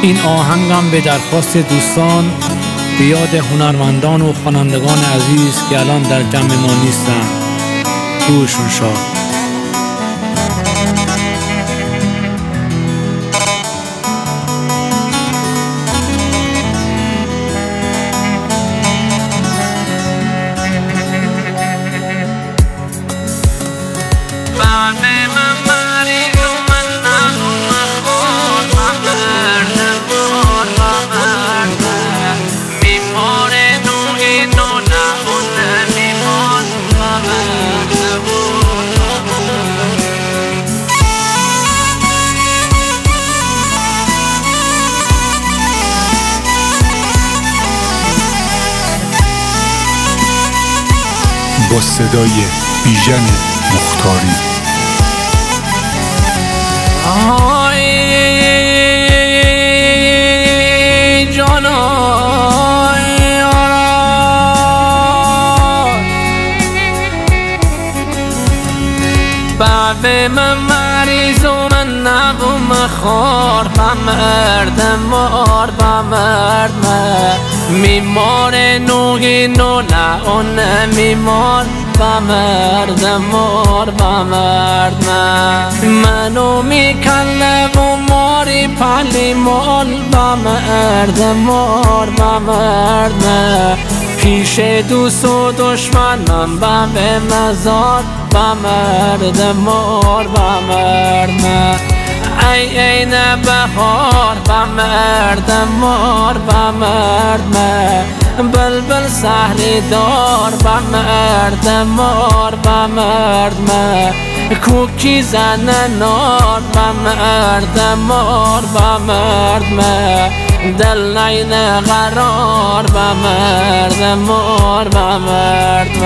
این آهنگم به درخواست دوستان به یاد هنرمندان و خوانندگان عزیز که الان در جمع ما نیستن. روحشون شاد. با صدای بیژن مختاری. آی جانای آرای بابه من مریض و من نبوم خور بمرد مار بمرد میمار نوگی نو نه اون میمار بمرد مار بمرد منو میکنه و ماری پلی مال بمرد مار بمرد پیش دوست و دشمنم به مزار بمرد مار بمرد ای عین بهار بمرد مار بمرد بلبل سحری دار بمرد مار بمرد کوکی زن نار بمرد مار بمرد دل نین قرار بمرد مار بمرد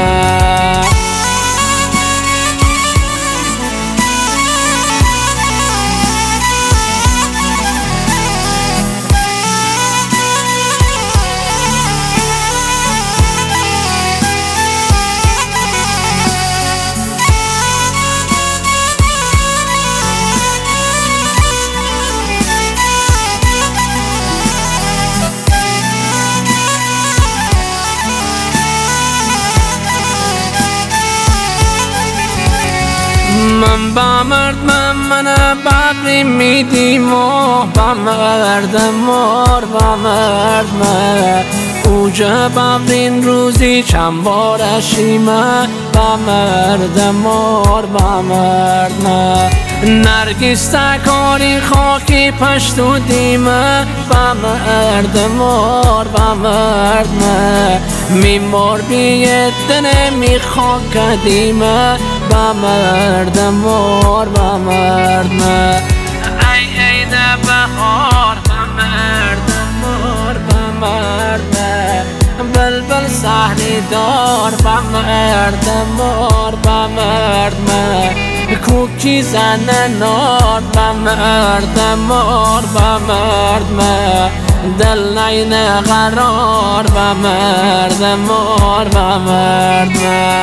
من بمرد من ببری میدیم و بمرد مار بمرد اوجه ببرین روزی چند بارشیمه بمرد مار بمرد نرگس تکاری خاکی پشت و دیمه بمرد مار بمرد میمار بیدنه میخواد قدیمه بمرد مار بمرد ای عین بهار بمرد مار بمرد بلبل سحری دار بمرد مار بمرد کوکی زن نار بمرد مار بمرد دل نین قرار بمرد مار بمرد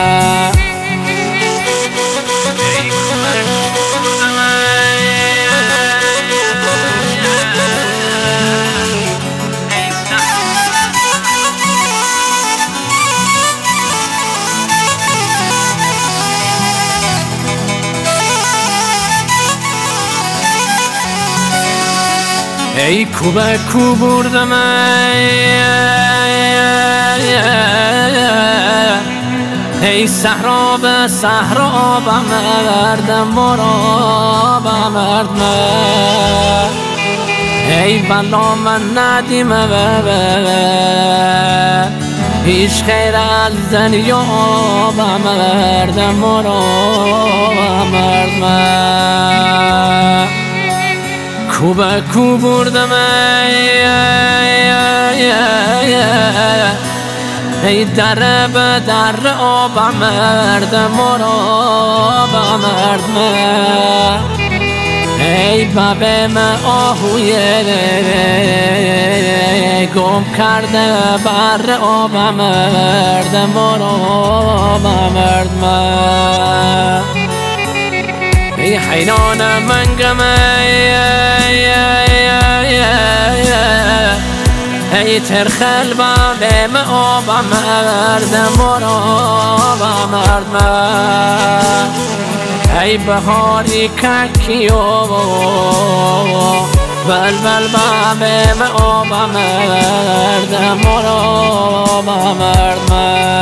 ای کوبه کو بردم ای صحرا به صحرا بمردم مرا بمرد ای بلا من ندیم هیچ خیر از دنیا بمردم مرا بمرد کوبه کو بردم ای در به در آبم مردم مرا بمرد ای بابم آهوی گم کرده بر آبم مردم مرا بمرد ای حیران منگم ای ترخل با بیم آبا مرد مرا مرد ای بهاری ککیو بلبل با بیم آبا مرد مرا مرد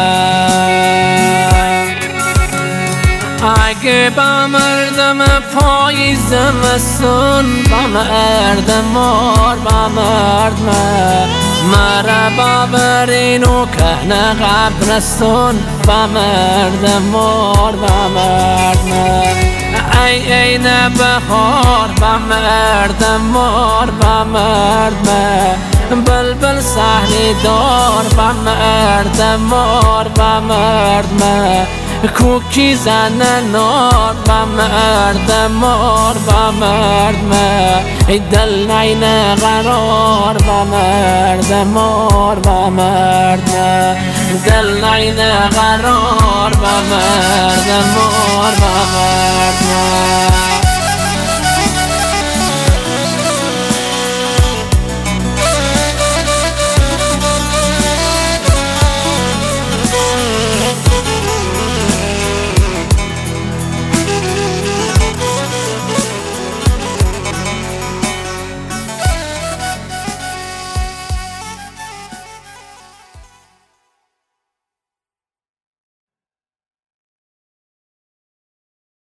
اگه با مردم پاییزم سن با مردم مار با مرد مرا بابرین و کنه قبرستون با مردم مار با مرد ای نبهار با مردم مار با مرد بلبل صحنی دار با مردم مار با مرد کوکی زن نار با مرد مار با مرد ای دل نین قرار با مرد مار با مرد دل نین قرار با مرد مار با مرد